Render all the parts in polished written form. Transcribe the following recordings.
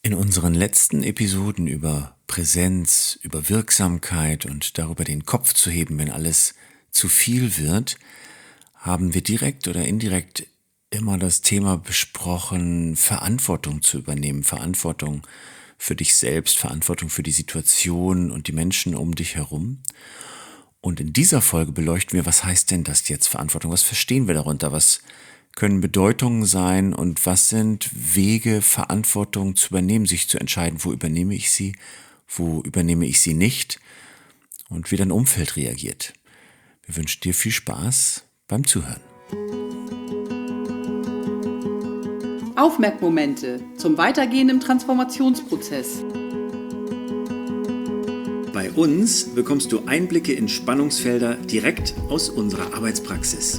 In unseren letzten Episoden über Präsenz, über Wirksamkeit und darüber den Kopf zu heben, wenn alles zu viel wird, haben wir direkt oder indirekt immer das Thema besprochen, Verantwortung zu übernehmen, Verantwortung für dich selbst, Verantwortung für die Situation und die Menschen um dich herum. Und in dieser Folge beleuchten wir, was heißt denn das jetzt Verantwortung? Was verstehen wir darunter? Was können Bedeutungen sein und was sind Wege, Verantwortung zu übernehmen, sich zu entscheiden, wo übernehme ich sie nicht und wie dein Umfeld reagiert. Wir wünschen dir viel Spaß beim Zuhören. Aufmerkmomente zum Weitergehen im Transformationsprozess. Bei uns bekommst du Einblicke in Spannungsfelder direkt aus unserer Arbeitspraxis.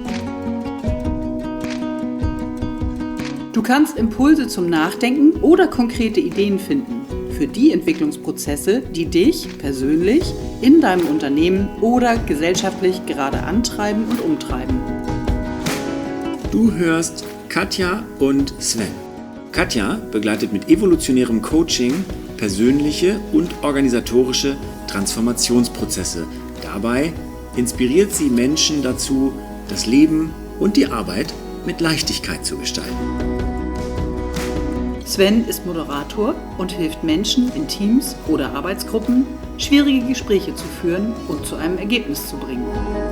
Du kannst Impulse zum Nachdenken oder konkrete Ideen finden für die Entwicklungsprozesse, die dich persönlich in deinem Unternehmen oder gesellschaftlich gerade antreiben und umtreiben. Du hörst Katja und Sven. Katja begleitet mit evolutionärem Coaching persönliche und organisatorische Transformationsprozesse. Dabei inspiriert sie Menschen dazu, das Leben und die Arbeit mit Leichtigkeit zu gestalten. Sven ist Moderator und hilft Menschen in Teams oder Arbeitsgruppen, schwierige Gespräche zu führen und zu einem Ergebnis zu bringen.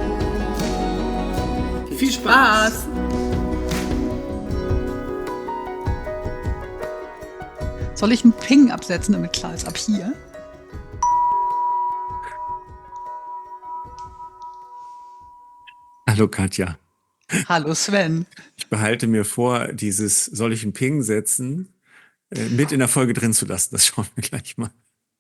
Viel Spaß! Soll ich einen Ping absetzen, damit klar ist, ab hier? Hallo Katja. Hallo Sven. Ich behalte mir vor, dieses soll ich einen Ping setzen, mit in der Folge drin zu lassen. Das schauen wir gleich mal.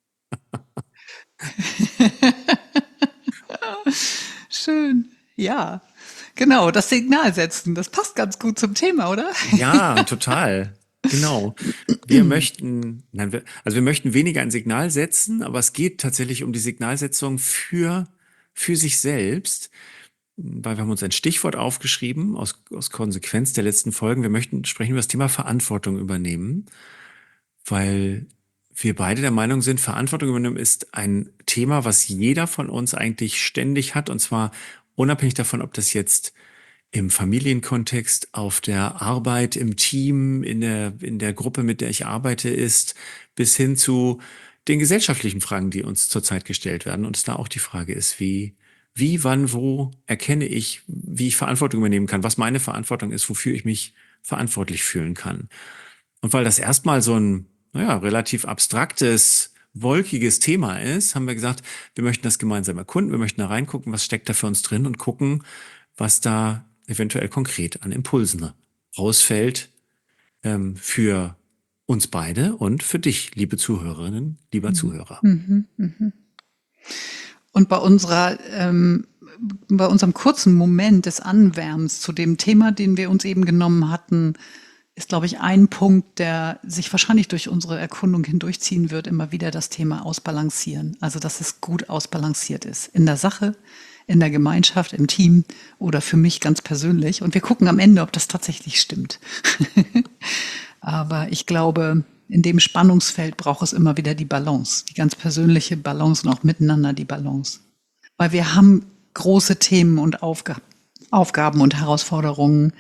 Schön. Ja, genau, das Signal setzen, das passt ganz gut zum Thema, oder? Ja, total. Genau. Wir möchten weniger ein Signal setzen, aber es geht tatsächlich um die Signalsetzung für sich selbst, weil wir haben uns ein Stichwort aufgeschrieben aus Konsequenz der letzten Folgen. Wir möchten sprechen über das Thema Verantwortung übernehmen, weil wir beide der Meinung sind, Verantwortung übernehmen ist ein Thema, was jeder von uns eigentlich ständig hat, und zwar unabhängig davon, ob das jetzt im Familienkontext, auf der Arbeit, im Team, in der Gruppe, mit der ich arbeite, ist, bis hin zu den gesellschaftlichen Fragen, die uns zurzeit gestellt werden. Und es da auch die Frage ist, wie, wann, wo erkenne ich, wie ich Verantwortung übernehmen kann, was meine Verantwortung ist, wofür ich mich verantwortlich fühlen kann. Und weil das erstmal so ein, relativ abstraktes, wolkiges Thema ist, haben wir gesagt, wir möchten das gemeinsam erkunden, wir möchten da reingucken, was steckt da für uns drin und gucken, was da eventuell konkret an Impulsen rausfällt für uns beide und für dich, liebe Zuhörerinnen, lieber Zuhörer. Und bei unserem kurzen Moment des Anwärmens zu dem Thema, den wir uns eben genommen hatten, ist, glaube ich, ein Punkt, der sich wahrscheinlich durch unsere Erkundung hindurchziehen wird, immer wieder das Thema Ausbalancieren. Also, dass es gut ausbalanciert ist. In der Sache, in der Gemeinschaft, im Team oder für mich ganz persönlich. Und wir gucken am Ende, ob das tatsächlich stimmt. Aber ich glaube, in dem Spannungsfeld braucht es immer wieder die Balance, die ganz persönliche Balance und auch miteinander die Balance. Weil wir haben große Themen und Aufgaben und Herausforderungen,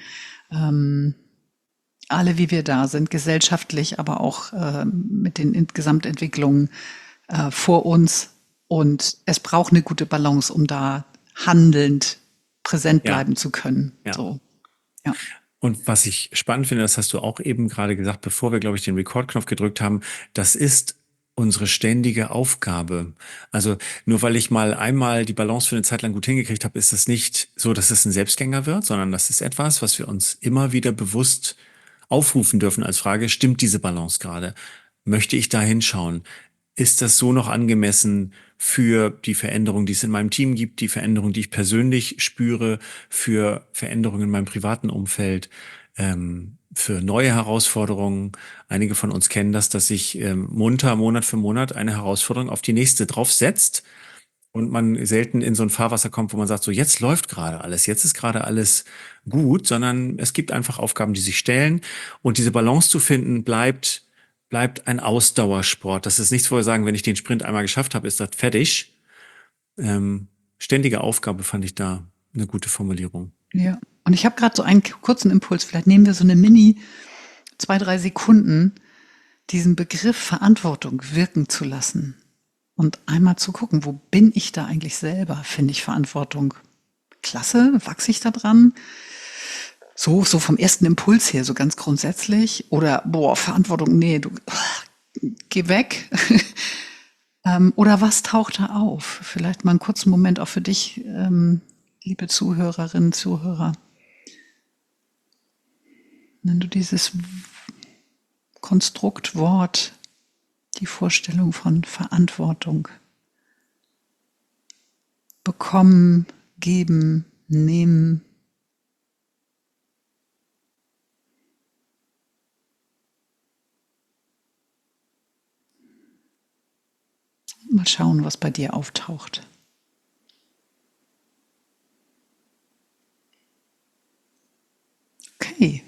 alle wie wir da sind, gesellschaftlich, aber auch mit den Gesamtentwicklungen vor uns. Und es braucht eine gute Balance, um da handelnd präsent bleiben zu können. Ja. So. Ja. Und was ich spannend finde, das hast du auch eben gerade gesagt, bevor wir, glaube ich, den Record-Knopf gedrückt haben, das ist unsere ständige Aufgabe. Also nur weil ich mal einmal die Balance für eine Zeit lang gut hingekriegt habe, ist das nicht so, dass es ein Selbstgänger wird, sondern das ist etwas, was wir uns immer wieder bewusst aufrufen dürfen als Frage, stimmt diese Balance gerade? Möchte ich da hinschauen? Ist das so noch angemessen für die Veränderung, die es in meinem Team gibt, die Veränderung, die ich persönlich spüre, für Veränderungen in meinem privaten Umfeld, für neue Herausforderungen? Einige von uns kennen das, dass sich munter Monat für Monat eine Herausforderung auf die nächste draufsetzt und man selten in so ein Fahrwasser kommt, wo man sagt, so jetzt läuft gerade alles, jetzt ist gerade alles gut, sondern es gibt einfach Aufgaben, die sich stellen, und diese Balance zu finden, bleibt bleibt ein Ausdauersport. Das ist nichts, wo wir sagen, wenn ich den Sprint einmal geschafft habe, ist das fertig. Ständige Aufgabe fand ich da eine gute Formulierung. Ja. Und ich habe gerade so einen kurzen Impuls. Vielleicht nehmen wir so eine Mini 2-3 Sekunden, diesen Begriff Verantwortung wirken zu lassen und einmal zu gucken, wo bin ich da eigentlich selber? Finde ich Verantwortung klasse? Wachse ich da dran? So vom ersten Impuls her, so ganz grundsätzlich. Oder, Verantwortung, nee, du, geh weg. Oder was taucht da auf? Vielleicht mal einen kurzen Moment auch für dich, liebe Zuhörerinnen, Zuhörer. Wenn du dieses Konstrukt, Wort, die Vorstellung von Verantwortung, bekommen, geben, nehmen, mal schauen, was bei dir auftaucht. Okay.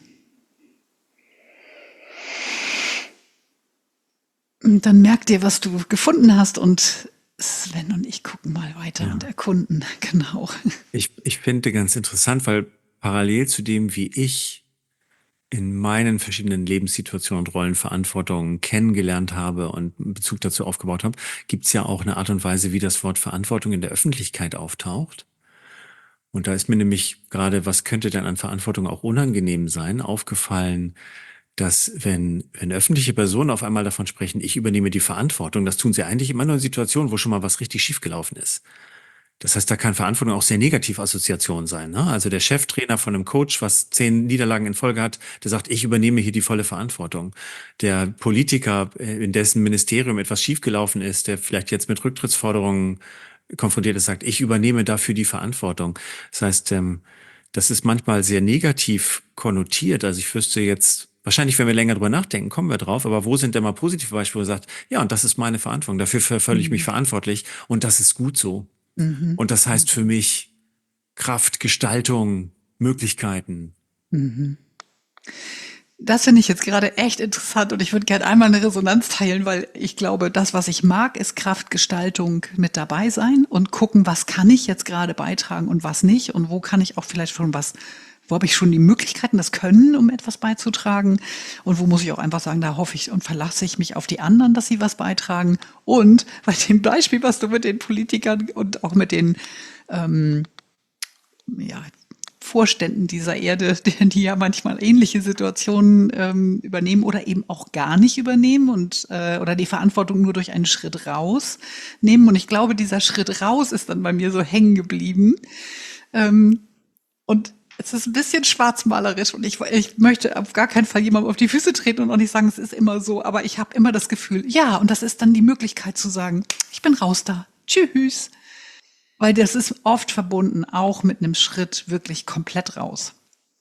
Und dann merk dir, was du gefunden hast und Sven und ich gucken mal weiter und erkunden. Genau. Ich finde ganz interessant, weil parallel zu dem, wie ich in meinen verschiedenen Lebenssituationen und Rollen Verantwortung kennengelernt habe und einen Bezug dazu aufgebaut habe, gibt es ja auch eine Art und Weise, wie das Wort Verantwortung in der Öffentlichkeit auftaucht. Und da ist mir nämlich gerade, was könnte denn an Verantwortung auch unangenehm sein, aufgefallen, dass wenn öffentliche Personen auf einmal davon sprechen, ich übernehme die Verantwortung, das tun sie eigentlich immer nur in Situationen, wo schon mal was richtig schiefgelaufen ist. Das heißt, da kann Verantwortung auch sehr negativ Assoziation sein. Ne? Also der Cheftrainer von einem Coach, was 10 Niederlagen in Folge hat, der sagt, ich übernehme hier die volle Verantwortung. Der Politiker, in dessen Ministerium etwas schiefgelaufen ist, der vielleicht jetzt mit Rücktrittsforderungen konfrontiert ist, sagt, ich übernehme dafür die Verantwortung. Das heißt, das ist manchmal sehr negativ konnotiert. Also ich wüsste jetzt, wahrscheinlich, wenn wir länger drüber nachdenken, kommen wir drauf, aber wo sind denn mal positive Beispiele, wo er sagt, ja, und das ist meine Verantwortung, dafür fühle ich mich verantwortlich und das ist gut so. Und das heißt für mich Kraft, Gestaltung, Möglichkeiten. Das finde ich jetzt gerade echt interessant und ich würde gerne einmal eine Resonanz teilen, weil ich glaube, das, was ich mag, ist Kraft, Gestaltung, mit dabei sein und gucken, was kann ich jetzt gerade beitragen und was nicht und wo kann ich auch vielleicht schon wo habe ich schon die Möglichkeiten, das Können, um etwas beizutragen und wo muss ich auch einfach sagen, da hoffe ich und verlasse ich mich auf die anderen, dass sie was beitragen. Und bei dem Beispiel, was du mit den Politikern und auch mit den Vorständen dieser Erde, die ja manchmal ähnliche Situationen übernehmen oder eben auch gar nicht übernehmen und oder die Verantwortung nur durch einen Schritt raus nehmen. Und ich glaube, dieser Schritt raus ist dann bei mir so hängen geblieben. Und es ist ein bisschen schwarzmalerisch und ich möchte auf gar keinen Fall jemandem auf die Füße treten und auch nicht sagen, es ist immer so, aber ich habe immer das Gefühl, ja, und das ist dann die Möglichkeit zu sagen, ich bin raus da, tschüss. Weil das ist oft verbunden auch mit einem Schritt wirklich komplett raus.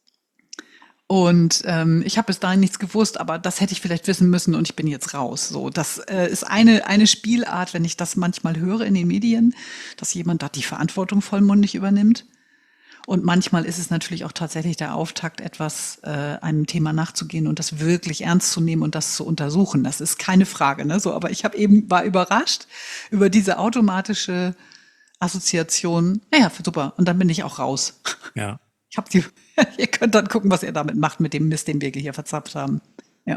Und ich habe bis dahin nichts gewusst, aber das hätte ich vielleicht wissen müssen und ich bin jetzt raus. So, das ist eine Spielart, wenn ich das manchmal höre in den Medien, dass jemand da die Verantwortung vollmundig übernimmt. Und manchmal ist es natürlich auch tatsächlich der Auftakt, einem Thema nachzugehen und das wirklich ernst zu nehmen und das zu untersuchen. Das ist keine Frage, ne? So, aber ich war überrascht über diese automatische Assoziation. Ja, super. Und dann bin ich auch raus. Ja. Ihr könnt dann gucken, was ihr damit macht mit dem Mist, den wir hier verzapft haben. Ja.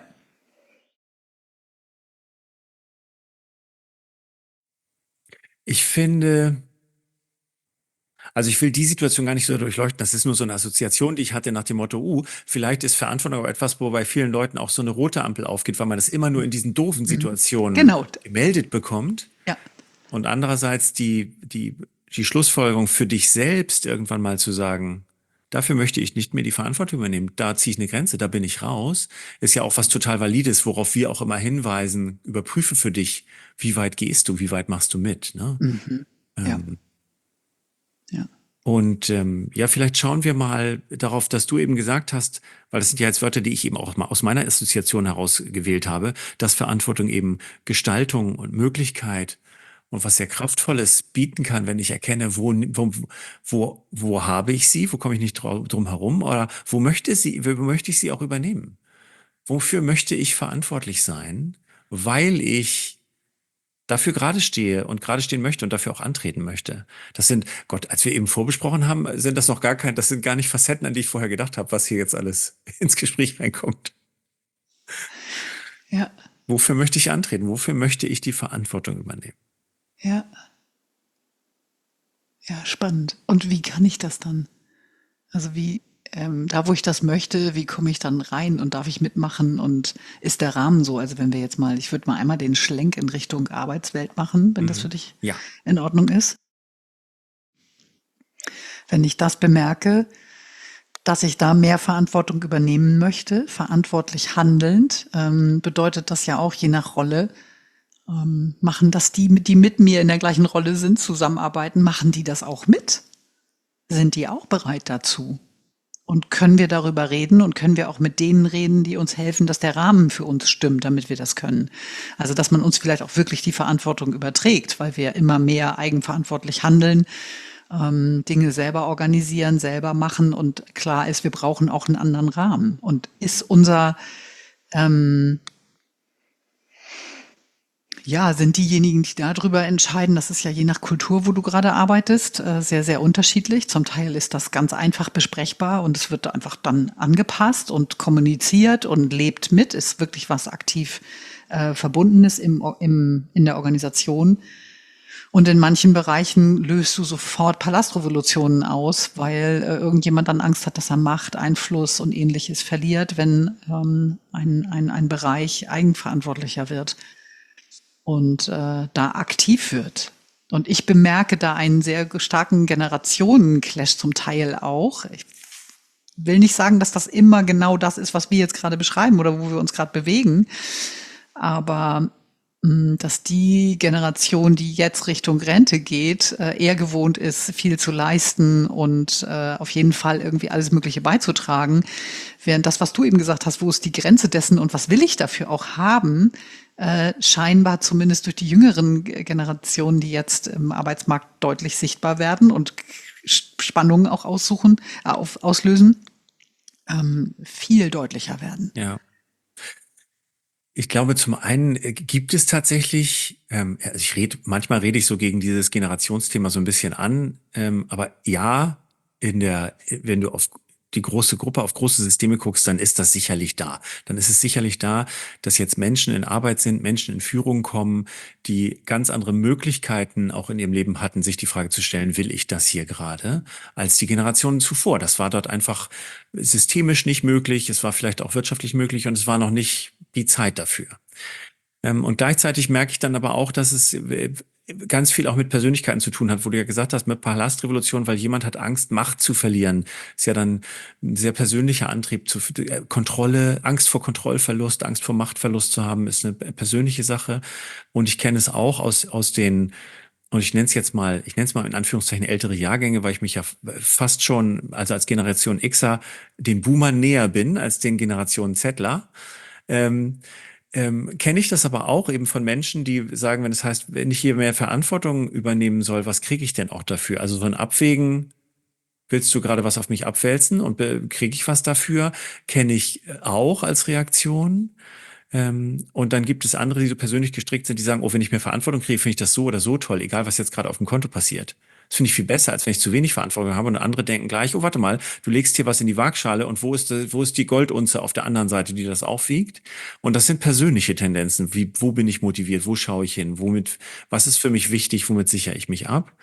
Ich finde, also ich will die Situation gar nicht so durchleuchten. Das ist nur so eine Assoziation, die ich hatte nach dem Motto, vielleicht ist Verantwortung aber etwas, wo bei vielen Leuten auch so eine rote Ampel aufgeht, weil man das immer nur in diesen doofen Situationen gemeldet bekommt. Ja. Und andererseits die Schlussfolgerung für dich selbst irgendwann mal zu sagen, dafür möchte ich nicht mehr die Verantwortung übernehmen. Da ziehe ich eine Grenze, da bin ich raus. Ist ja auch was total Valides, worauf wir auch immer hinweisen. Überprüfe für dich, wie weit gehst du, wie weit machst du mit. Ne? Ja. Und vielleicht schauen wir mal darauf, dass du eben gesagt hast, weil das sind ja jetzt Wörter, die ich eben auch mal aus meiner Assoziation heraus gewählt habe, dass Verantwortung eben Gestaltung und Möglichkeit und was sehr Kraftvolles bieten kann, wenn ich erkenne, wo habe ich sie, wo komme ich nicht drum herum oder wo möchte ich sie auch übernehmen? Wofür möchte ich verantwortlich sein? weil ich dafür gerade stehe und gerade stehen möchte und dafür auch antreten möchte. Das sind, Gott, als wir eben vorbesprochen haben, sind das noch das sind gar nicht Facetten, an die ich vorher gedacht habe, was hier jetzt alles ins Gespräch reinkommt. Ja, Wofür möchte ich antreten? Wofür möchte ich die Verantwortung übernehmen? ja, ja, spannend. Und wie kann ich das dann? Also da wo ich das möchte, wie komme ich dann rein und darf ich mitmachen und ist der Rahmen so? Also wenn wir jetzt mal, ich würde mal einmal den Schlenk in Richtung Arbeitswelt machen, wenn das für dich Ja, in Ordnung ist. Wenn ich das bemerke, dass ich da mehr Verantwortung übernehmen möchte, verantwortlich handelnd, bedeutet das ja auch je nach Rolle, machen das die mit mir in der gleichen Rolle sind, zusammenarbeiten, machen die das auch mit? Sind die auch bereit dazu? Und können wir darüber reden und können wir auch mit denen reden, die uns helfen, dass der Rahmen für uns stimmt, damit wir das können? Also, dass man uns vielleicht auch wirklich die Verantwortung überträgt, weil wir immer mehr eigenverantwortlich handeln, Dinge selber organisieren, selber machen und klar ist, wir brauchen auch einen anderen Rahmen. Und ist sind diejenigen, die darüber entscheiden, das ist ja je nach Kultur, wo du gerade arbeitest, sehr, sehr unterschiedlich. Zum Teil ist das ganz einfach besprechbar und es wird einfach dann angepasst und kommuniziert und lebt mit, ist wirklich was aktiv Verbundenes in der Organisation. Und in manchen Bereichen löst du sofort Palastrevolutionen aus, weil irgendjemand dann Angst hat, dass er Macht, Einfluss und Ähnliches verliert, wenn ein Bereich eigenverantwortlicher wird und da aktiv wird. Und ich bemerke da einen sehr starken Generationenclash zum Teil auch. Ich will nicht sagen, dass das immer genau das ist, was wir jetzt gerade beschreiben oder wo wir uns gerade bewegen, aber dass die Generation, die jetzt Richtung Rente geht, eher gewohnt ist, viel zu leisten und auf jeden Fall irgendwie alles Mögliche beizutragen. Während das, was du eben gesagt hast, wo ist die Grenze dessen und was will ich dafür auch haben, scheinbar zumindest durch die jüngeren Generationen, die jetzt im Arbeitsmarkt deutlich sichtbar werden und Spannungen auch auslösen, viel deutlicher werden. ja. Ich glaube, zum einen gibt es tatsächlich, also manchmal rede ich so gegen dieses Generationsthema so ein bisschen an, aber ja, wenn du auf die große Gruppe, auf große Systeme guckst, dann ist das sicherlich da. Dann ist es sicherlich da, dass jetzt Menschen in Arbeit sind, Menschen in Führung kommen, die ganz andere Möglichkeiten auch in ihrem Leben hatten, sich die Frage zu stellen, will ich das hier gerade, als die Generationen zuvor. Das war dort einfach systemisch nicht möglich, es war vielleicht auch wirtschaftlich möglich und es war noch nicht die Zeit dafür. Und gleichzeitig merke ich dann aber auch, dass es ganz viel auch mit Persönlichkeiten zu tun hat, wo du ja gesagt hast, mit Palastrevolution, weil jemand hat Angst, Macht zu verlieren. Ist ja dann ein sehr persönlicher Antrieb zu Kontrolle, Angst vor Kontrollverlust, Angst vor Machtverlust zu haben, ist eine persönliche Sache. Und ich kenne es auch aus den, und ich nenne es mal in Anführungszeichen ältere Jahrgänge, weil ich mich ja fast schon, also als Generation Xer, den Boomern näher bin als den Generationen Zler. Kenne ich das aber auch eben von Menschen, die sagen, wenn es heißt, wenn ich hier mehr Verantwortung übernehmen soll, was kriege ich denn auch dafür? Also so ein Abwägen, willst du gerade was auf mich abwälzen und kriege ich was dafür? Kenne ich auch als Reaktion. Und dann gibt es andere, die so persönlich gestrickt sind, die sagen, oh, wenn ich mehr Verantwortung kriege, finde ich das so oder so toll, egal was jetzt gerade auf dem Konto passiert. Das finde ich viel besser, als wenn ich zu wenig Verantwortung habe und andere denken gleich, oh, warte mal, du legst hier was in die Waagschale und wo ist die Goldunze auf der anderen Seite, die das auch wiegt? Und das sind persönliche Tendenzen. Wo bin ich motiviert? Wo schaue ich hin? Was ist für mich wichtig? Womit sichere ich mich ab?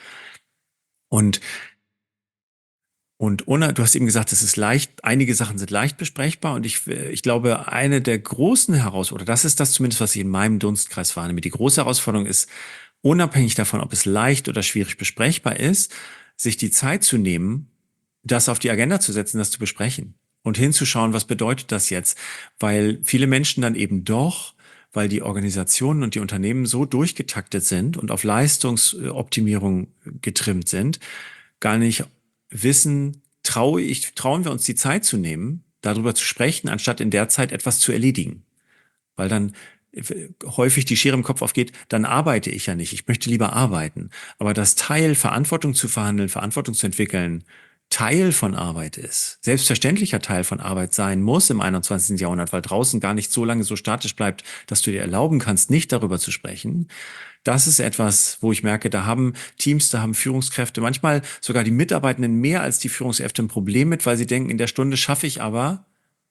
Und du hast eben gesagt, es ist leicht, einige Sachen sind leicht besprechbar und ich glaube, eine der großen Herausforderungen, oder das ist das zumindest, was ich in meinem Dunstkreis wahrnehme, die große Herausforderung ist, unabhängig davon, ob es leicht oder schwierig besprechbar ist, sich die Zeit zu nehmen, das auf die Agenda zu setzen, das zu besprechen und hinzuschauen, was bedeutet das jetzt? Weil viele Menschen dann eben doch, weil die Organisationen und die Unternehmen so durchgetaktet sind und auf Leistungsoptimierung getrimmt sind, gar nicht wissen, trauen wir uns die Zeit zu nehmen, darüber zu sprechen, anstatt in der Zeit etwas zu erledigen. Weil dann häufig die Schere im Kopf aufgeht, dann arbeite ich ja nicht, ich möchte lieber arbeiten. Aber das Teil, Verantwortung zu verhandeln, Verantwortung zu entwickeln, Teil von Arbeit ist, selbstverständlicher Teil von Arbeit sein muss im 21. Jahrhundert, weil draußen gar nicht so lange so statisch bleibt, dass du dir erlauben kannst, nicht darüber zu sprechen. Das ist etwas, wo ich merke, da haben Teams, da haben Führungskräfte, manchmal sogar die Mitarbeitenden mehr als die Führungskräfte ein Problem mit, weil sie denken, in der Stunde schaffe ich aber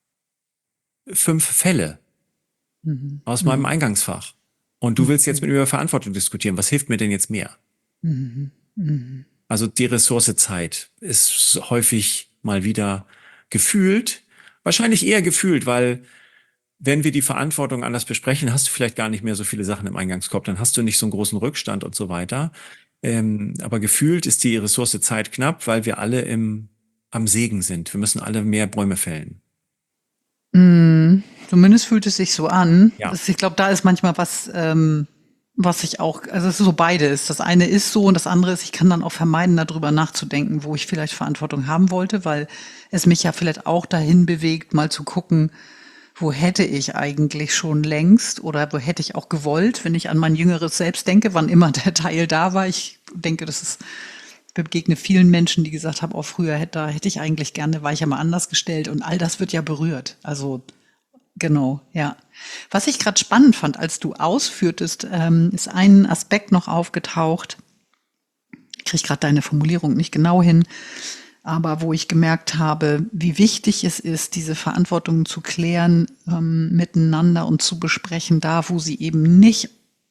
5 Fälle Mhm. aus meinem Eingangsfach. Und du willst jetzt mit mir über Verantwortung diskutieren. Was hilft mir denn jetzt mehr? Mhm. Mhm. Also die Ressource Zeit ist häufig mal wieder gefühlt, wahrscheinlich eher gefühlt, weil wenn wir die Verantwortung anders besprechen, hast du vielleicht gar nicht mehr so viele Sachen im Eingangskorb, dann hast du nicht so einen großen Rückstand und so weiter. Aber gefühlt ist die Ressource Zeit knapp, weil wir alle am Sägen sind. Wir müssen alle mehr Bäume fällen. Mhm. Zumindest fühlt es sich so an. Ja. Ich glaube, da ist manchmal was ich auch, also es ist so beides. Das eine ist so und das andere ist, ich kann dann auch vermeiden, darüber nachzudenken, wo ich vielleicht Verantwortung haben wollte, weil es mich ja vielleicht auch dahin bewegt, mal zu gucken, wo hätte ich eigentlich schon längst oder wo hätte ich auch gewollt, wenn ich an mein jüngeres Selbst denke, wann immer der Teil da war. Ich denke, begegne vielen Menschen, die gesagt haben, oh, früher hätte ich eigentlich gerne, war ich ja mal anders gestellt und all das wird ja berührt. Also genau, ja. Was ich gerade spannend fand, als du ausführtest, ist ein Aspekt noch aufgetaucht. Ich kriege gerade deine Formulierung nicht genau hin, aber wo ich gemerkt habe, wie wichtig es ist, diese Verantwortung zu klären miteinander und zu besprechen, da wo sie eben nicht,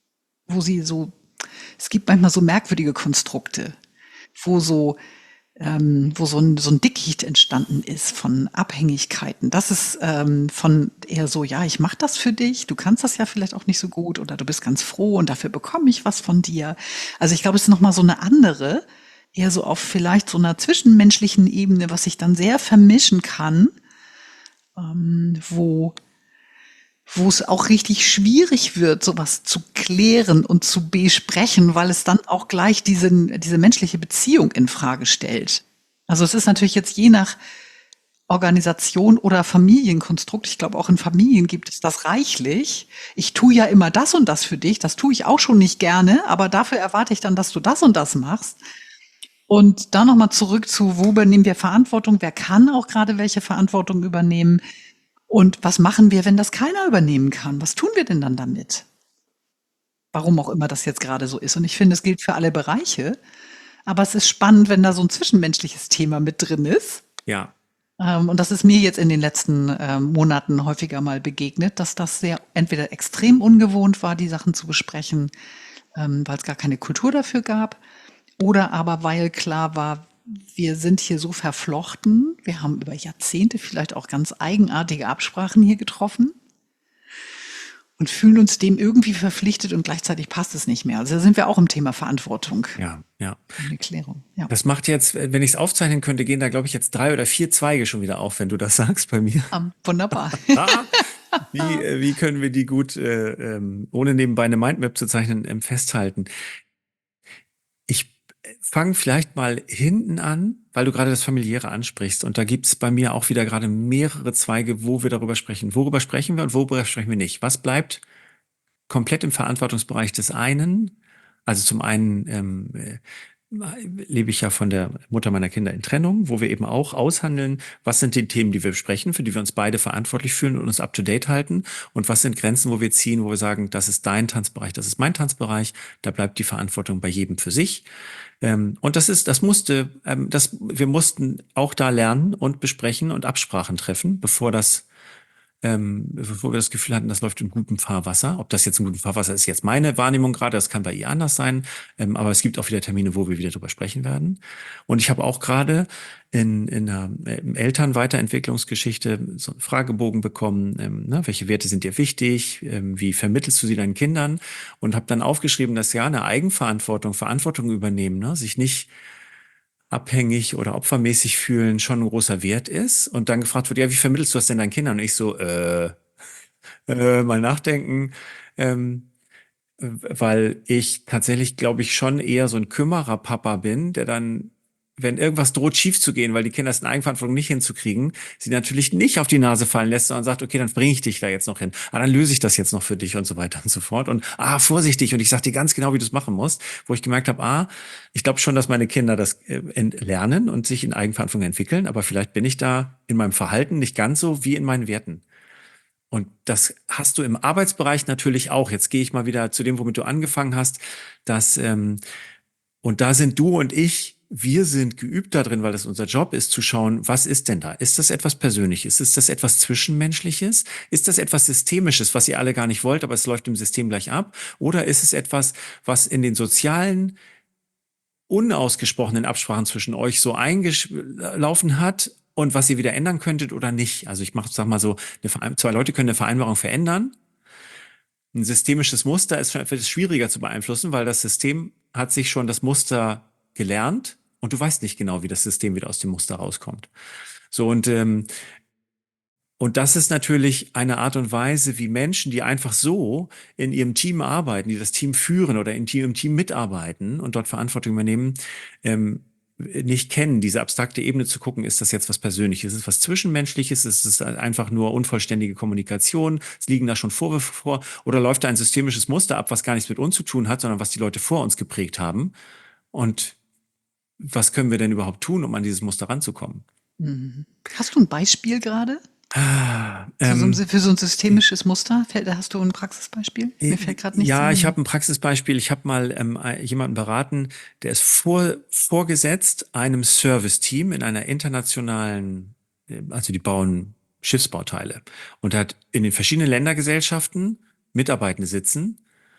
es gibt manchmal so merkwürdige Konstrukte, wo so ein Dickicht entstanden ist von Abhängigkeiten. Das ist von eher so, ja, ich mache das für dich, du kannst das ja vielleicht auch nicht so gut oder du bist ganz froh und dafür bekomme ich was von dir. Also ich glaube, es ist nochmal so eine andere, eher so auf vielleicht so einer zwischenmenschlichen Ebene, was sich dann sehr vermischen kann, wo es auch richtig schwierig wird, sowas zu klären und zu besprechen, weil es dann auch gleich diese menschliche Beziehung in Frage stellt. Also es ist natürlich jetzt je nach Organisation oder Familienkonstrukt, ich glaube auch in Familien gibt es das reichlich. Ich tue ja immer das und das für dich, das tue ich auch schon nicht gerne, aber dafür erwarte ich dann, dass du das und das machst. Und da nochmal zurück zu, wo übernehmen wir Verantwortung, wer kann auch gerade welche Verantwortung übernehmen und was machen wir, wenn das keiner übernehmen kann? Was tun wir denn dann damit? Warum auch immer das jetzt gerade so ist. Und ich finde, es gilt für alle Bereiche. Aber es ist spannend, wenn da so ein zwischenmenschliches Thema mit drin ist. Ja. Und das ist mir jetzt in den letzten Monaten häufiger mal begegnet, dass das sehr entweder extrem ungewohnt war, die Sachen zu besprechen, weil es gar keine Kultur dafür gab, oder aber weil klar war, wir sind hier so verflochten, wir haben über Jahrzehnte vielleicht auch ganz eigenartige Absprachen hier getroffen und fühlen uns dem irgendwie verpflichtet und gleichzeitig passt es nicht mehr. Also da sind wir auch im Thema Verantwortung. Ja. Eine Klärung. Ja. Das macht jetzt, wenn ich es aufzeichnen könnte, gehen da, glaube ich, jetzt 3 oder 4 Zweige schon wieder auf, wenn du das sagst bei mir. Wunderbar. Wie können wir die gut, ohne nebenbei eine Mindmap zu zeichnen, festhalten? Ich fange vielleicht mal hinten an, weil du gerade das Familiäre ansprichst. Und da gibt's bei mir auch wieder gerade mehrere Zweige, wo wir darüber sprechen. Worüber sprechen wir und worüber sprechen wir nicht? Was bleibt komplett im Verantwortungsbereich des einen? Also zum einen lebe ich ja von der Mutter meiner Kinder in Trennung, wo wir eben auch aushandeln, was sind die Themen, die wir besprechen, für die wir uns beide verantwortlich fühlen und uns up-to-date halten und was sind Grenzen, wo wir ziehen, wo wir sagen, das ist dein Tanzbereich, das ist mein Tanzbereich, da bleibt die Verantwortung bei jedem für sich. Und wir mussten auch da lernen und besprechen und Absprachen treffen, bevor wir das Gefühl hatten, das läuft in gutem Fahrwasser. Ob das jetzt in gutem Fahrwasser ist, jetzt meine Wahrnehmung gerade, das kann bei ihr anders sein. Aber es gibt auch wieder Termine, wo wir wieder drüber sprechen werden. Und ich habe auch gerade in einer Elternweiterentwicklungsgeschichte so einen Fragebogen bekommen, welche Werte sind dir wichtig, wie vermittelst du sie deinen Kindern? Und habe dann aufgeschrieben, dass ja eine Verantwortung übernehmen, ne? Sich nicht abhängig oder opfermäßig fühlen schon ein großer Wert ist und dann gefragt wird, ja, wie vermittelst du das denn deinen Kindern? Und ich so, mal nachdenken, weil ich tatsächlich, glaube ich, schon eher so ein Kümmerer-Papa bin, der dann wenn irgendwas droht schief zu gehen, weil die Kinder es in Eigenverantwortung nicht hinzukriegen, sie natürlich nicht auf die Nase fallen lässt, sondern sagt, okay, dann bringe ich dich da jetzt noch hin. Dann löse ich das jetzt noch für dich und so weiter und so fort. Und vorsichtig. Und ich sage dir ganz genau, wie du es machen musst, wo ich gemerkt habe, ich glaube schon, dass meine Kinder das lernen und sich in Eigenverantwortung entwickeln, aber vielleicht bin ich da in meinem Verhalten nicht ganz so wie in meinen Werten. Und das hast du im Arbeitsbereich natürlich auch. Jetzt gehe ich mal wieder zu dem, womit du angefangen hast, und da sind du und ich, wir sind geübt darin, weil das unser Job ist, zu schauen, was ist denn da? Ist das etwas Persönliches? Ist das etwas Zwischenmenschliches? Ist das etwas Systemisches, was ihr alle gar nicht wollt, aber es läuft im System gleich ab? Oder ist es etwas, was in den sozialen, unausgesprochenen Absprachen zwischen euch so eingelaufen hat und was ihr wieder ändern könntet oder nicht? Also sag mal so, zwei Leute können eine Vereinbarung verändern. Ein systemisches Muster ist schon etwas schwieriger zu beeinflussen, weil das System hat sich schon das Muster gelernt und du weißt nicht genau, wie das System wieder aus dem Muster rauskommt. So, und das ist natürlich eine Art und Weise, wie Menschen, die einfach so in ihrem Team arbeiten, die das Team führen oder im Team mitarbeiten und dort Verantwortung übernehmen, nicht kennen, diese abstrakte Ebene zu gucken, ist das jetzt was Persönliches, ist es was Zwischenmenschliches, ist es einfach nur unvollständige Kommunikation, es liegen da schon Vorwürfe vor oder läuft da ein systemisches Muster ab, was gar nichts mit uns zu tun hat, sondern was die Leute vor uns geprägt haben und was können wir denn überhaupt tun, um an dieses Muster ranzukommen? Hast du ein Beispiel gerade? Für so ein systemisches Muster? Hast du ein Praxisbeispiel? Mir fällt gerade nichts ein. Ich habe ein Praxisbeispiel. Ich habe mal jemanden beraten, der ist vorgesetzt einem Serviceteam in einer internationalen, also die bauen Schiffsbauteile und hat in den verschiedenen Ländergesellschaften Mitarbeitende sitzen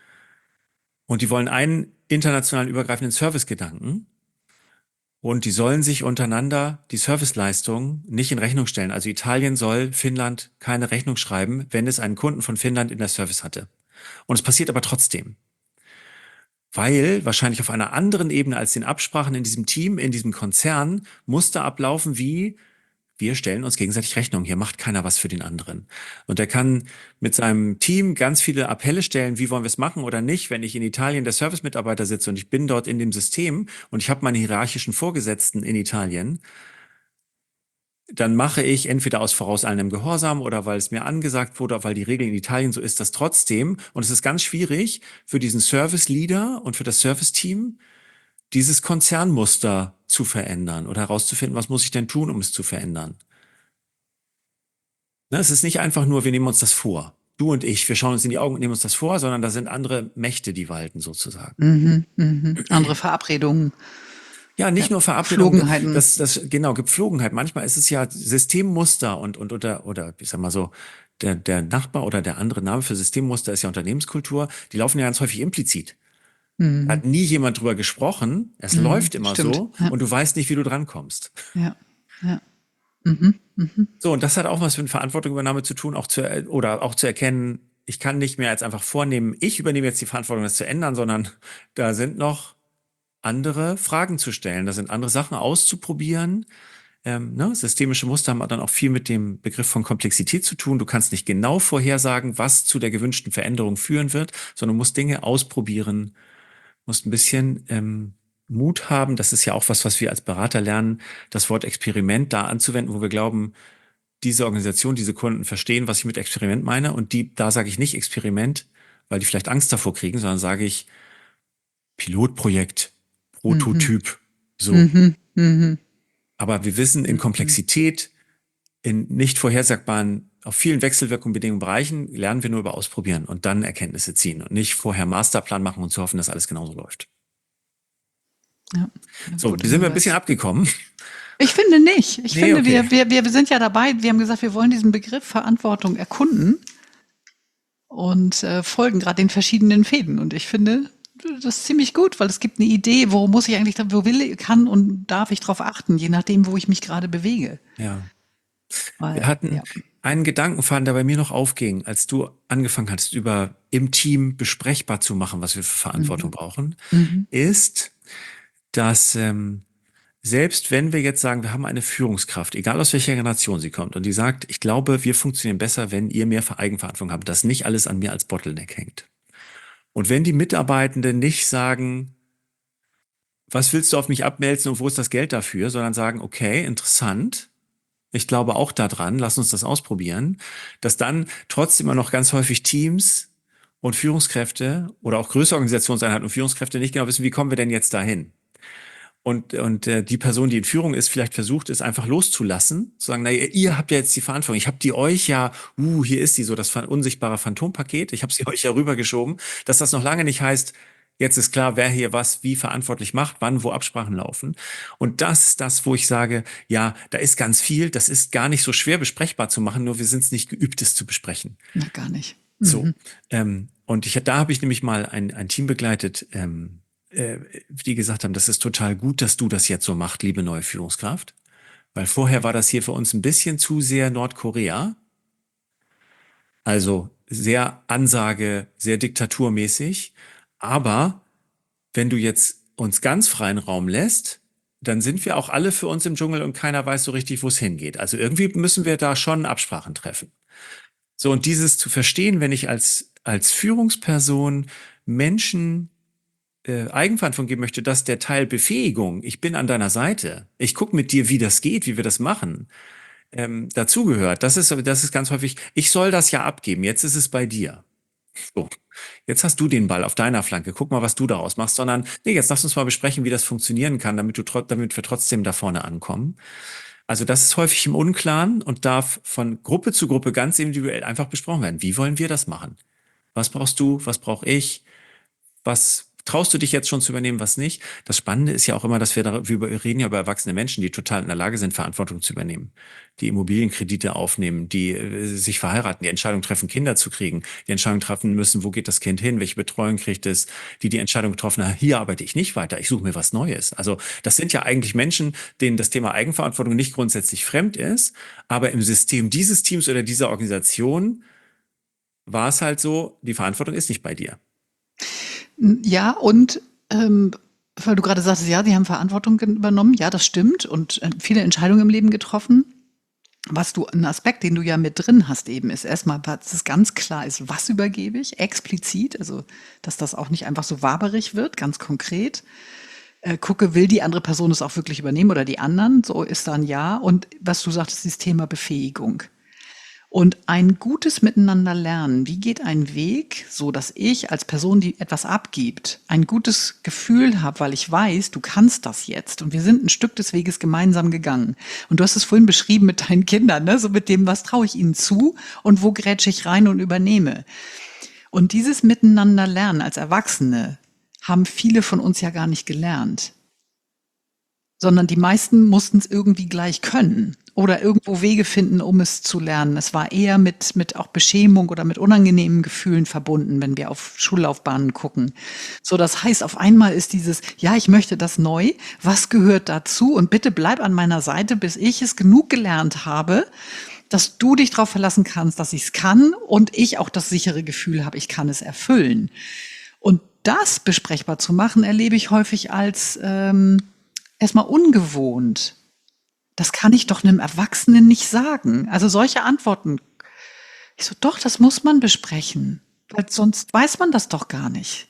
und die wollen einen internationalen übergreifenden Servicegedanken. Und die sollen sich untereinander die Serviceleistung nicht in Rechnung stellen. Also Italien soll Finnland keine Rechnung schreiben, wenn es einen Kunden von Finnland in der Service hatte. Und es passiert aber trotzdem. Weil wahrscheinlich auf einer anderen Ebene als den Absprachen in diesem Team, in diesem Konzern, Muster ablaufen wie, wir stellen uns gegenseitig Rechnung. Hier macht keiner was für den anderen. Und er kann mit seinem Team ganz viele Appelle stellen, wie wollen wir es machen oder nicht. Wenn ich in Italien der Service-Mitarbeiter sitze und ich bin dort in dem System und ich habe meine hierarchischen Vorgesetzten in Italien, dann mache ich entweder aus vorauseilendem Gehorsam oder weil es mir angesagt wurde, weil die Regel in Italien so ist, das trotzdem. Und es ist ganz schwierig für diesen Service-Leader und für das Service-Team, dieses Konzernmuster zu verändern oder herauszufinden, was muss ich denn tun, um es zu verändern. Es ist nicht einfach nur, wir nehmen uns das vor. Du und ich, wir schauen uns in die Augen und nehmen uns das vor, sondern da sind andere Mächte, die walten sozusagen. Andere Verabredungen. Ja, nicht nur Verabredungen. Gepflogenheiten. Genau, Gepflogenheit. Manchmal ist es ja Systemmuster oder ich sag mal so, der Nachbar oder der andere Name für Systemmuster ist ja Unternehmenskultur. Die laufen ja ganz häufig implizit. Da hat nie jemand drüber gesprochen. Es läuft immer so und du weißt nicht, wie du drankommst. Ja. So, und das hat auch was mit Verantwortungsübernahme zu tun, auch zu erkennen, ich kann nicht mehr als einfach vornehmen, ich übernehme jetzt die Verantwortung, das zu ändern, sondern da sind noch andere Fragen zu stellen, da sind andere Sachen auszuprobieren. Systemische Muster haben dann auch viel mit dem Begriff von Komplexität zu tun. Du kannst nicht genau vorhersagen, was zu der gewünschten Veränderung führen wird, sondern musst Dinge ausprobieren, musst ein bisschen Mut haben. Das ist ja auch was wir als Berater lernen, das Wort Experiment da anzuwenden, wo wir glauben, diese Organisation, diese Kunden verstehen, was ich mit Experiment meine. Und da sage ich nicht Experiment, weil die vielleicht Angst davor kriegen, sondern sage ich Pilotprojekt, Prototyp, so. Aber wir wissen, in Komplexität, in nicht vorhersagbaren, auf vielen wechselwirkungsbedingten Bereichen lernen wir nur über Ausprobieren und dann Erkenntnisse ziehen und nicht vorher Masterplan machen und zu hoffen, dass alles genauso läuft. Ja, so, sind wir ein bisschen abgekommen. Ich finde nicht. Ich finde, okay. wir sind ja dabei, wir haben gesagt, wir wollen diesen Begriff Verantwortung erkunden und folgen gerade den verschiedenen Fäden. Und ich finde, das ist ziemlich gut, weil es gibt eine Idee, kann und darf ich darauf achten, je nachdem, wo ich mich gerade bewege. Ja. Wir hatten einen Gedankenfaden, der bei mir noch aufging, als du angefangen hattest, im Team besprechbar zu machen, was wir für Verantwortung brauchen, ist, dass selbst wenn wir jetzt sagen, wir haben eine Führungskraft, egal aus welcher Generation sie kommt, und die sagt, ich glaube, wir funktionieren besser, wenn ihr mehr Eigenverantwortung habt, dass nicht alles an mir als Bottleneck hängt. Und wenn die Mitarbeitenden nicht sagen, was willst du auf mich abmelden und wo ist das Geld dafür, sondern sagen, okay, interessant. Ich glaube auch daran, lass uns das ausprobieren, dass dann trotzdem immer noch ganz häufig Teams und Führungskräfte oder auch größere Organisationseinheiten und Führungskräfte nicht genau wissen, wie kommen wir denn jetzt dahin? Und die Person, die in Führung ist, vielleicht versucht, es einfach loszulassen, zu sagen, naja, ihr habt ja jetzt die Verantwortung, ich habe die euch ja, hier ist die so, das unsichtbare Phantompaket, ich habe sie euch ja rübergeschoben, dass das noch lange nicht heißt, jetzt ist klar, wer hier was wie verantwortlich macht, wann, wo Absprachen laufen. Und das ist das, wo ich sage, ja, da ist ganz viel, das ist gar nicht so schwer besprechbar zu machen, nur wir sind es nicht geübt, es zu besprechen. Na, gar nicht. So. Und da habe ich nämlich mal ein Team begleitet, die gesagt haben, das ist total gut, dass du das jetzt so machst, liebe neue Führungskraft. Weil vorher war das hier für uns ein bisschen zu sehr Nordkorea. Also sehr Ansage, sehr diktaturmäßig. Aber wenn du jetzt uns ganz freien Raum lässt, dann sind wir auch alle für uns im Dschungel und keiner weiß so richtig, wo es hingeht. Also irgendwie müssen wir da schon Absprachen treffen. So, und dieses zu verstehen, wenn ich als Führungsperson Menschen Eigenverantwortung geben möchte, dass der Teil Befähigung, ich bin an deiner Seite, ich gucke mit dir, wie das geht, wie wir das machen, dazugehört. Das ist ganz häufig, ich soll das ja abgeben, jetzt ist es bei dir. So, jetzt hast du den Ball auf deiner Flanke, guck mal, was du daraus machst, sondern, nee, jetzt lass uns mal besprechen, wie das funktionieren kann, damit wir trotzdem da vorne ankommen. Also das ist häufig im Unklaren und darf von Gruppe zu Gruppe ganz individuell einfach besprochen werden. Wie wollen wir das machen? Was brauchst du? Was brauche ich? Was traust du dich jetzt schon zu übernehmen, was nicht? Das Spannende ist ja auch immer, dass wir reden ja über erwachsene Menschen, die total in der Lage sind, Verantwortung zu übernehmen, die Immobilienkredite aufnehmen, die sich verheiraten, die Entscheidung treffen, Kinder zu kriegen, die Entscheidung treffen müssen, wo geht das Kind hin, welche Betreuung kriegt es, die Entscheidung getroffen haben, hier arbeite ich nicht weiter, ich suche mir was Neues. Also das sind ja eigentlich Menschen, denen das Thema Eigenverantwortung nicht grundsätzlich fremd ist, aber im System dieses Teams oder dieser Organisation war es halt so, die Verantwortung ist nicht bei dir. Ja, und weil du gerade sagtest, ja, sie haben Verantwortung übernommen, ja, das stimmt und viele Entscheidungen im Leben getroffen. Ein Aspekt, den du ja mit drin hast eben, ist erstmal, dass es ganz klar ist, was übergebe ich, explizit, also dass das auch nicht einfach so waberig wird, ganz konkret. Gucke, will die andere Person es auch wirklich übernehmen oder die anderen, so ist dann ja. Und was du sagtest, das Thema Befähigung. Und ein gutes Miteinander lernen. Wie geht ein Weg, so dass ich als Person, die etwas abgibt, ein gutes Gefühl habe, weil ich weiß, du kannst das jetzt. Und wir sind ein Stück des Weges gemeinsam gegangen. Und du hast es vorhin beschrieben mit deinen Kindern, ne? So mit dem, was traue ich ihnen zu und wo grätsche ich rein und übernehme. Und dieses Miteinander lernen als Erwachsene haben viele von uns ja gar nicht gelernt. Sondern die meisten mussten es irgendwie gleich können oder irgendwo Wege finden, um es zu lernen. Es war eher mit auch Beschämung oder mit unangenehmen Gefühlen verbunden, wenn wir auf Schullaufbahnen gucken. So, das heißt, auf einmal ist dieses, ja, ich möchte das neu, was gehört dazu? Und bitte bleib an meiner Seite, bis ich es genug gelernt habe, dass du dich darauf verlassen kannst, dass ich es kann und ich auch das sichere Gefühl habe, ich kann es erfüllen. Und das besprechbar zu machen, erlebe ich häufig als erstmal ungewohnt. Das kann ich doch einem Erwachsenen nicht sagen. Also solche Antworten. Ich so, doch, das muss man besprechen. Weil sonst weiß man das doch gar nicht.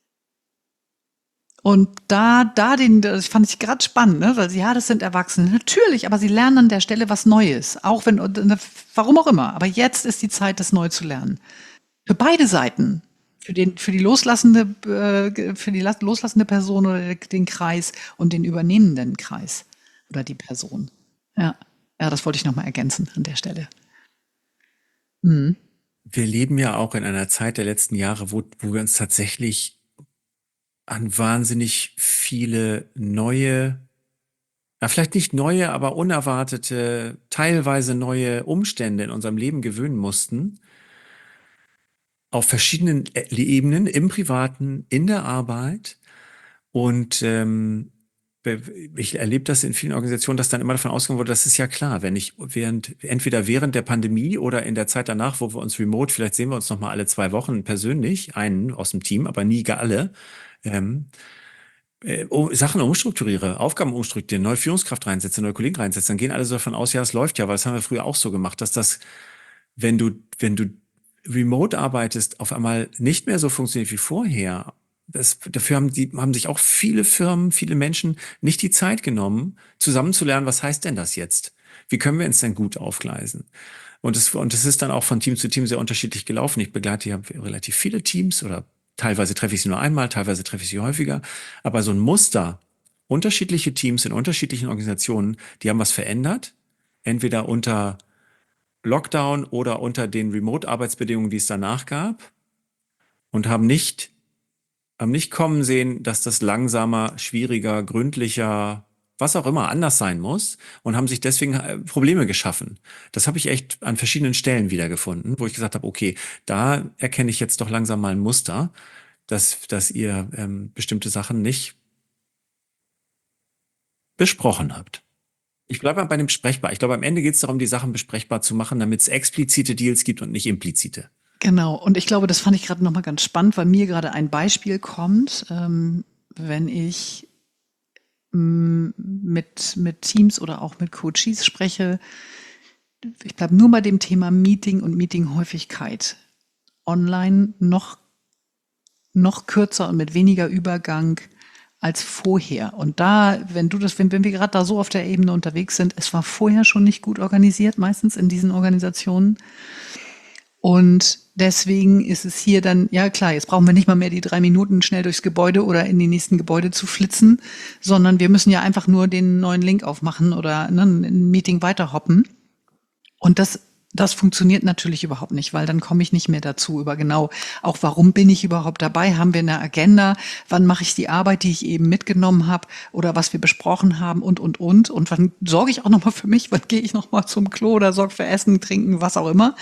Und das fand ich gerade spannend, ne? Weil ja, das sind Erwachsene. Natürlich, aber sie lernen an der Stelle was Neues. Auch wenn, warum auch immer. Aber jetzt ist die Zeit, das neu zu lernen. Für beide Seiten. Für die loslassende Person oder den Kreis und den übernehmenden Kreis oder die Person. Ja, das wollte ich nochmal ergänzen an der Stelle. Mhm. Wir leben ja auch in einer Zeit der letzten Jahre, wo wir uns tatsächlich an wahnsinnig viele neue, vielleicht nicht neue, aber unerwartete, teilweise neue Umstände in unserem Leben gewöhnen mussten. Auf verschiedenen Ebenen, im Privaten, in der Arbeit. Und ich erlebe das in vielen Organisationen, dass dann immer davon ausgegangen wurde, das ist ja klar, wenn ich entweder während der Pandemie oder in der Zeit danach, wo wir uns remote, vielleicht sehen wir uns noch mal alle 2 Wochen persönlich, einen aus dem Team, aber nie alle, Sachen umstrukturiere, Aufgaben umstrukturiere, neue Führungskraft reinsetze, neue Kollegen reinsetze, dann gehen alle so davon aus, ja, es läuft ja, weil das haben wir früher auch so gemacht, dass das, wenn du remote arbeitest, auf einmal nicht mehr so funktioniert wie vorher dafür haben sich auch viele Firmen, viele Menschen nicht die Zeit genommen, zusammen zu lernen, was heißt denn das jetzt? Wie können wir uns denn gut aufgleisen? Und es ist dann auch von Team zu Team sehr unterschiedlich gelaufen. Ich begleite ja relativ viele Teams oder teilweise treffe ich sie nur einmal, teilweise treffe ich sie häufiger. Aber so ein Muster, unterschiedliche Teams in unterschiedlichen Organisationen, die haben was verändert, entweder unter Lockdown oder unter den Remote-Arbeitsbedingungen, die es danach gab, und haben nicht kommen sehen, dass das langsamer, schwieriger, gründlicher, was auch immer anders sein muss und haben sich deswegen Probleme geschaffen. Das habe ich echt an verschiedenen Stellen wiedergefunden, wo ich gesagt habe, okay, da erkenne ich jetzt doch langsam mal ein Muster, dass ihr bestimmte Sachen nicht besprochen habt. Ich bleibe mal bei dem besprechbar. Ich glaube, am Ende geht es darum, die Sachen besprechbar zu machen, damit es explizite Deals gibt und nicht implizite. Genau, und ich glaube, das fand ich gerade nochmal ganz spannend, weil mir gerade ein Beispiel kommt, wenn ich mit Teams oder auch mit Coaches spreche. Ich bleibe nur bei dem Thema Meeting und Meetinghäufigkeit. Online noch kürzer und mit weniger Übergang als vorher. Und da, wenn wir gerade da so auf der Ebene unterwegs sind, es war vorher schon nicht gut organisiert, meistens in diesen Organisationen. Und deswegen ist es hier dann, ja klar, jetzt brauchen wir nicht mal mehr die 3 Minuten schnell durchs Gebäude oder in die nächsten Gebäude zu flitzen, sondern wir müssen ja einfach nur den neuen Link aufmachen oder ein Meeting weiterhoppen. Und das funktioniert natürlich überhaupt nicht, weil dann komme ich nicht mehr dazu über genau, auch warum bin ich überhaupt dabei? Haben wir eine Agenda? Wann mache ich die Arbeit, die ich eben mitgenommen habe oder was wir besprochen haben und. Und wann sorge ich auch nochmal für mich? Wann gehe ich nochmal zum Klo oder sorge für Essen, Trinken, was auch immer?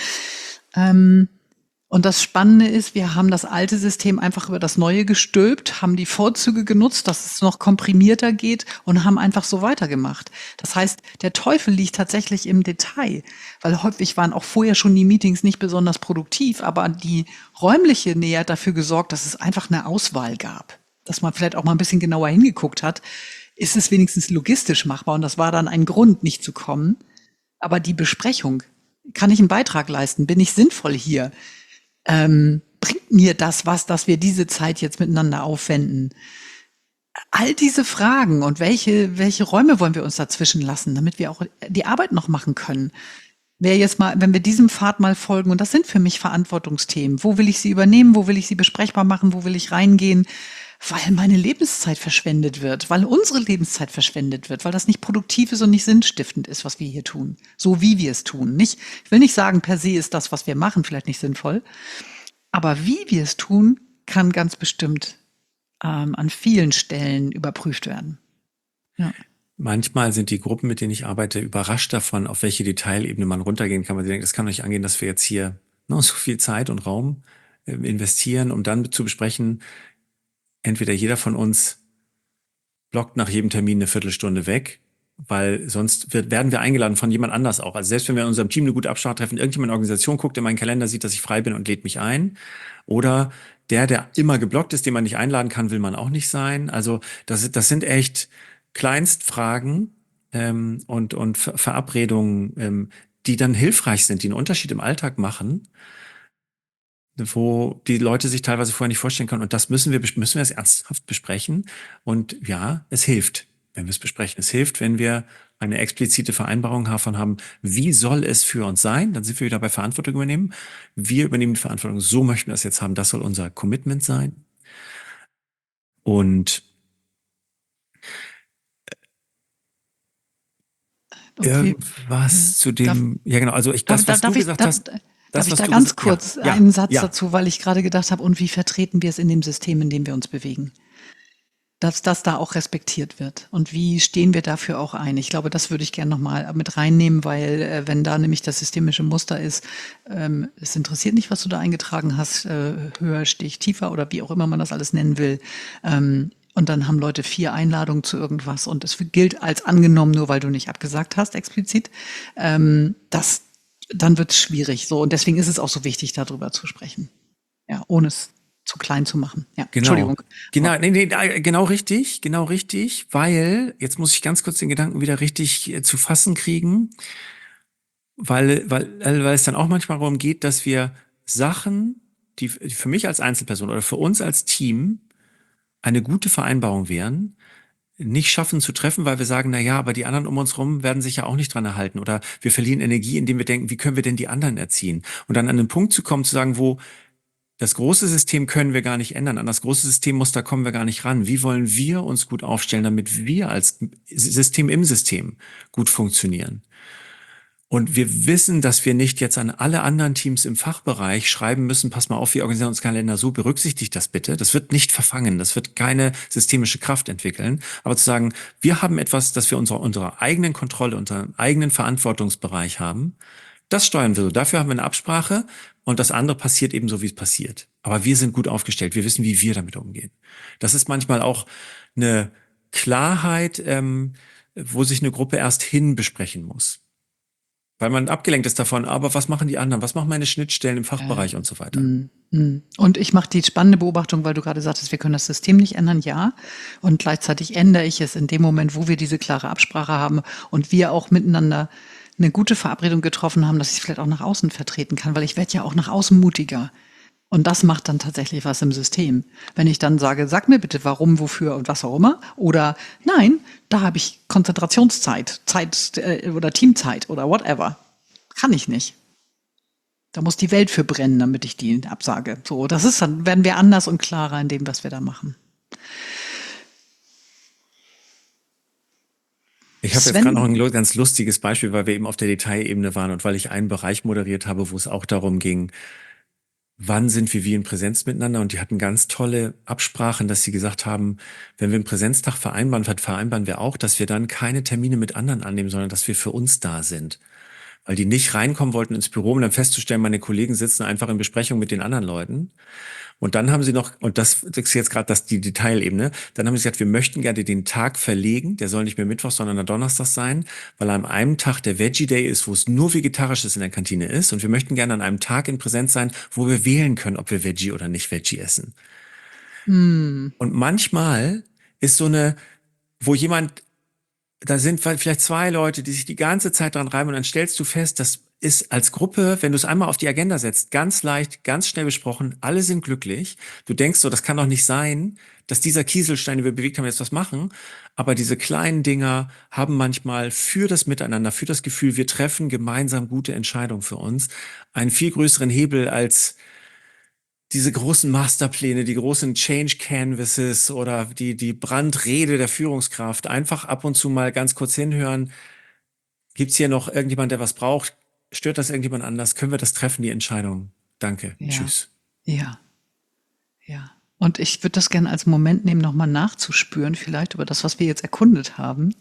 Und das Spannende ist, wir haben das alte System einfach über das neue gestülpt, haben die Vorzüge genutzt, dass es noch komprimierter geht und haben einfach so weitergemacht. Das heißt, der Teufel liegt tatsächlich im Detail, weil häufig waren auch vorher schon die Meetings nicht besonders produktiv, aber die räumliche Nähe hat dafür gesorgt, dass es einfach eine Auswahl gab, dass man vielleicht auch mal ein bisschen genauer hingeguckt hat. Ist es wenigstens logistisch machbar? Und das war dann ein Grund, nicht zu kommen. Aber die Besprechung, kann ich einen Beitrag leisten? Bin ich sinnvoll hier? Bringt mir das was, dass wir diese Zeit jetzt miteinander aufwenden? All diese Fragen und welche Räume wollen wir uns dazwischen lassen, damit wir auch die Arbeit noch machen können? Wenn wir diesem Pfad mal folgen, und das sind für mich Verantwortungsthemen, wo will ich sie übernehmen, wo will ich sie besprechbar machen, wo will ich reingehen? Weil meine Lebenszeit verschwendet wird, weil unsere Lebenszeit verschwendet wird, weil das nicht produktiv ist und nicht sinnstiftend ist, was wir hier tun. So wie wir es tun. Ich will nicht sagen, per se ist das, was wir machen, vielleicht nicht sinnvoll. Aber wie wir es tun, kann ganz bestimmt an vielen Stellen überprüft werden. Ja. Manchmal sind die Gruppen, mit denen ich arbeite, überrascht davon, auf welche Detailebene man runtergehen kann. Weil sie denken, das kann doch nicht angehen, dass wir jetzt hier so viel Zeit und Raum investieren, um dann zu besprechen, entweder jeder von uns blockt nach jedem Termin eine Viertelstunde weg, weil sonst werden wir eingeladen von jemand anders auch. Also selbst wenn wir in unserem Team eine gute Absprache treffen, irgendjemand in der Organisation guckt in meinen Kalender, sieht, dass ich frei bin und lädt mich ein. Oder der immer geblockt ist, den man nicht einladen kann, will man auch nicht sein. Also das sind echt Kleinstfragen und Verabredungen, die dann hilfreich sind, die einen Unterschied im Alltag machen, wo die Leute sich teilweise vorher nicht vorstellen können. Und das müssen wir es ernsthaft besprechen. Und ja, es hilft, wenn wir es besprechen. Es hilft, wenn wir eine explizite Vereinbarung davon haben, wie soll es für uns sein? Dann sind wir wieder bei Verantwortung übernehmen. Wir übernehmen die Verantwortung. So möchten wir es jetzt haben. Das soll unser Commitment sein. Und irgendwas zu dem, ja genau, also das, was du gesagt hast. Darf ich da ganz kurz einen Satz dazu, weil ich gerade gedacht habe, und wie vertreten wir es in dem System, in dem wir uns bewegen? Dass das da auch respektiert wird. Und wie stehen wir dafür auch ein? Ich glaube, das würde ich gerne nochmal mit reinnehmen, weil wenn da nämlich das systemische Muster ist, es interessiert nicht, was du da eingetragen hast, höher, Stich, tiefer oder wie auch immer man das alles nennen will. Und dann haben Leute 4 Einladungen zu irgendwas und es gilt als angenommen, nur weil du nicht abgesagt hast, explizit. Dann wird es schwierig. So, und deswegen ist es auch so wichtig, darüber zu sprechen. Ja, ohne es zu klein zu machen. Ja, genau. Entschuldigung. Genau richtig, weil, jetzt muss ich ganz kurz den Gedanken wieder richtig zu fassen kriegen, weil es dann auch manchmal darum geht, dass wir Sachen, die für mich als Einzelperson oder für uns als Team eine gute Vereinbarung wären, nicht schaffen zu treffen, weil wir sagen, na ja, aber die anderen um uns rum werden sich ja auch nicht dran erhalten. Oder wir verlieren Energie, indem wir denken, wie können wir denn die anderen erziehen? Und dann an den Punkt zu kommen, zu sagen, wo das große System können wir gar nicht ändern. An das große Systemmuster kommen wir gar nicht ran. Wie wollen wir uns gut aufstellen, damit wir als System im System gut funktionieren? Und wir wissen, dass wir nicht jetzt an alle anderen Teams im Fachbereich schreiben müssen, pass mal auf, wir organisieren uns Kalender so, berücksichtigt das bitte. Das wird nicht verfangen, das wird keine systemische Kraft entwickeln. Aber zu sagen, wir haben etwas, das wir unsere eigenen Kontrolle, unseren eigenen Verantwortungsbereich haben, das steuern wir so. Dafür haben wir eine Absprache und das andere passiert eben so, wie es passiert. Aber wir sind gut aufgestellt, wir wissen, wie wir damit umgehen. Das ist manchmal auch eine Klarheit, wo sich eine Gruppe erst hin besprechen muss. Weil man abgelenkt ist davon, aber was machen die anderen? Was machen meine Schnittstellen im Fachbereich und so weiter? Und ich mache die spannende Beobachtung, weil du gerade sagtest, wir können das System nicht ändern, ja. Und gleichzeitig ändere ich es in dem Moment, wo wir diese klare Absprache haben und wir auch miteinander eine gute Verabredung getroffen haben, dass ich vielleicht auch nach außen vertreten kann, weil ich werde ja auch nach außen mutiger. Und das macht dann tatsächlich was im System. Wenn ich dann sage, sag mir bitte warum, wofür und was auch immer. Oder nein, da habe ich Konzentrationszeit, Zeit oder Teamzeit oder whatever. Kann ich nicht. Da muss die Welt für brennen, damit ich die absage. So, das ist dann, werden wir anders und klarer in dem, was wir da machen. Ich habe jetzt gerade noch ein ganz lustiges Beispiel, weil wir eben auf der Detailebene waren und weil ich einen Bereich moderiert habe, wo es auch darum ging, wann sind wir wie in Präsenz miteinander? Und die hatten ganz tolle Absprachen, dass sie gesagt haben, wenn wir einen Präsenztag vereinbaren wir auch, dass wir dann keine Termine mit anderen annehmen, sondern dass wir für uns da sind. Weil die nicht reinkommen wollten ins Büro, um dann festzustellen, meine Kollegen sitzen einfach in Besprechung mit den anderen Leuten. Und dann haben sie noch, und das ist jetzt gerade die Detailebene, dann haben sie gesagt, wir möchten gerne den Tag verlegen, der soll nicht mehr Mittwoch, sondern am Donnerstag sein, weil an einem Tag der Veggie Day ist, wo es nur Vegetarisches in der Kantine ist. Und wir möchten gerne an einem Tag in Präsenz sein, wo wir wählen können, ob wir Veggie oder nicht Veggie essen. Und manchmal ist so eine, wo jemand, da sind vielleicht zwei Leute, die sich die ganze Zeit dran reiben und dann stellst du fest, das ist als Gruppe, wenn du es einmal auf die Agenda setzt, ganz leicht, ganz schnell besprochen, alle sind glücklich. Du denkst so, das kann doch nicht sein, dass dieser Kieselstein, den wir bewegt haben, jetzt was machen. Aber diese kleinen Dinger haben manchmal für das Miteinander, für das Gefühl, wir treffen gemeinsam gute Entscheidungen für uns, einen viel größeren Hebel als diese großen Masterpläne, die großen Change Canvases oder die Brandrede der Führungskraft. Einfach ab und zu mal ganz kurz hinhören. Gibt's hier noch irgendjemand, der was braucht? Stört das irgendjemand anders? Können wir das treffen, die Entscheidung? Danke. Ja. Tschüss. Ja. Und ich würde das gerne als Moment nehmen, nochmal nachzuspüren, vielleicht über das, was wir jetzt erkundet haben.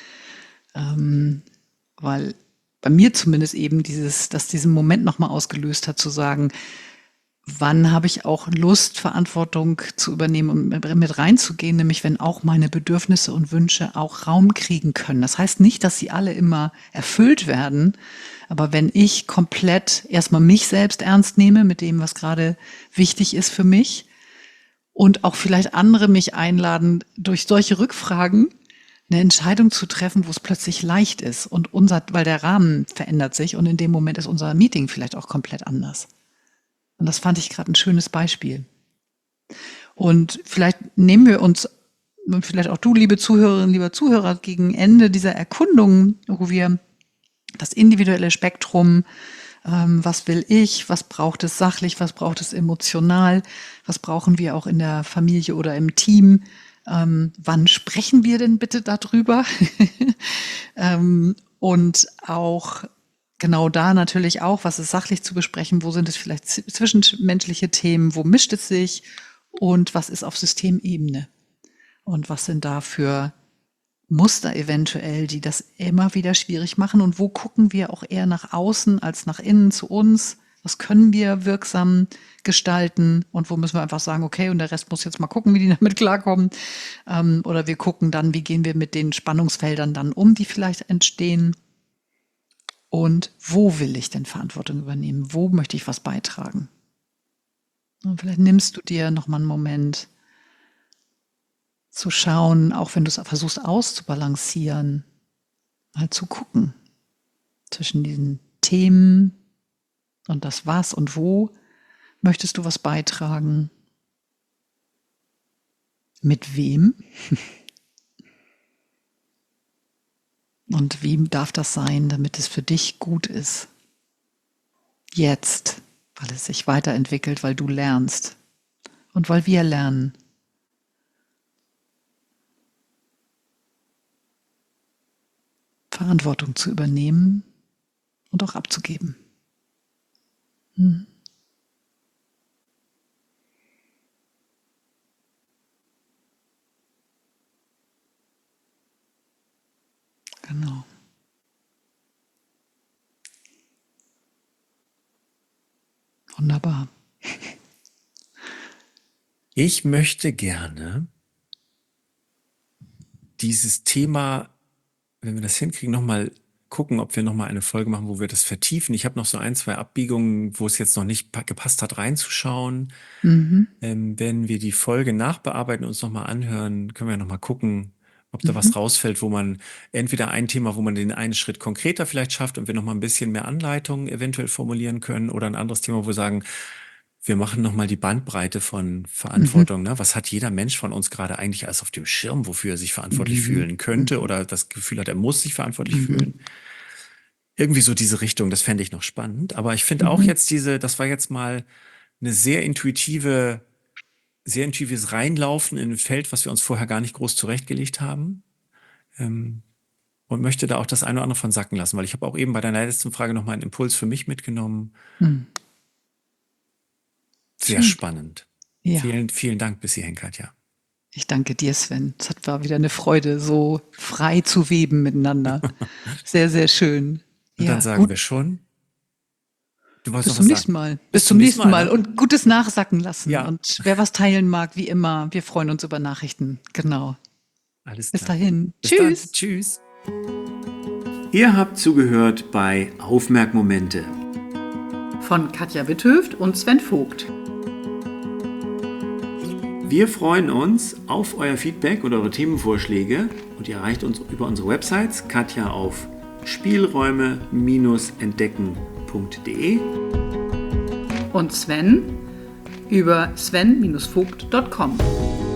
Weil bei mir zumindest eben dass diesen Moment nochmal ausgelöst hat, zu sagen, wann habe ich auch Lust, Verantwortung zu übernehmen und mit reinzugehen, nämlich wenn auch meine Bedürfnisse und Wünsche auch Raum kriegen können. Das heißt nicht, dass sie alle immer erfüllt werden, aber wenn ich komplett erstmal mich selbst ernst nehme mit dem, was gerade wichtig ist für mich und auch vielleicht andere mich einladen, durch solche Rückfragen eine Entscheidung zu treffen, wo es plötzlich leicht ist und weil der Rahmen verändert sich und in dem Moment ist unser Meeting vielleicht auch komplett anders. Und das fand ich gerade ein schönes Beispiel. Und vielleicht nehmen wir uns, und vielleicht auch du, liebe Zuhörerinnen, lieber Zuhörer, gegen Ende dieser Erkundung, wo wir das individuelle Spektrum, was will ich, was braucht es sachlich, was braucht es emotional, was brauchen wir auch in der Familie oder im Team, wann sprechen wir denn bitte darüber? Und auch genau da natürlich auch, was ist sachlich zu besprechen, wo sind es vielleicht zwischenmenschliche Themen, wo mischt es sich und was ist auf Systemebene und was sind da für Muster eventuell, die das immer wieder schwierig machen und wo gucken wir auch eher nach außen als nach innen zu uns, was können wir wirksam gestalten und wo müssen wir einfach sagen, okay, und der Rest muss jetzt mal gucken, wie die damit klarkommen, oder wir gucken dann, wie gehen wir mit den Spannungsfeldern dann um, die vielleicht entstehen. Und wo will ich denn Verantwortung übernehmen? Wo möchte ich was beitragen? Und vielleicht nimmst du dir nochmal einen Moment zu schauen, auch wenn du es versuchst auszubalancieren, mal zu gucken zwischen diesen Themen und das Was und wo möchtest du was beitragen? Mit wem? Und wie darf das sein, damit es für dich gut ist? Jetzt, weil es sich weiterentwickelt, weil du lernst und weil wir lernen. Verantwortung zu übernehmen und auch abzugeben. Genau. Wunderbar. Ich möchte gerne dieses Thema, wenn wir das hinkriegen, nochmal gucken, ob wir nochmal eine Folge machen, wo wir das vertiefen. Ich habe noch so 1, 2 Abbiegungen, wo es jetzt noch nicht gepasst hat, reinzuschauen. Wenn wir die Folge nachbearbeiten und uns nochmal anhören, können wir nochmal gucken, ob da was rausfällt, wo man entweder ein Thema, wo man den einen Schritt konkreter vielleicht schafft und wir nochmal ein bisschen mehr Anleitungen eventuell formulieren können, oder ein anderes Thema, wo wir sagen, wir machen nochmal die Bandbreite von Verantwortung. Ne? Was hat jeder Mensch von uns gerade eigentlich alles auf dem Schirm, wofür er sich verantwortlich fühlen könnte oder das Gefühl hat, er muss sich verantwortlich fühlen? Irgendwie so diese Richtung, das fände ich noch spannend. Aber ich finde auch jetzt das war jetzt mal eine sehr intuitives Reinlaufen in ein Feld, was wir uns vorher gar nicht groß zurechtgelegt haben. Und möchte da auch das eine oder andere von sacken lassen, weil ich habe auch eben bei deiner letzten Frage nochmal einen Impuls für mich mitgenommen. Sehr spannend. Ja. Vielen, vielen Dank bis hierhin, Katja. Ich danke dir, Sven. Es war wieder eine Freude, so frei zu weben miteinander. Sehr, sehr schön. Und dann sagen wir schon, du wolltest bis noch zum was nächsten sagen. Mal. Bis zum nächsten Mal. Ne? Und gutes Nachsacken lassen. Ja. Und wer was teilen mag, wie immer, wir freuen uns über Nachrichten. Genau. Alles Bis klar. dahin. Bis Tschüss. dann. Tschüss. Ihr habt zugehört bei Aufmerkmomente. Von Katja Witthöft und Sven Vogt. Wir freuen uns auf euer Feedback und eure Themenvorschläge und ihr erreicht uns über unsere Websites, Katja auf spielräume-entdecken.de Und Sven über sven-vogt.com.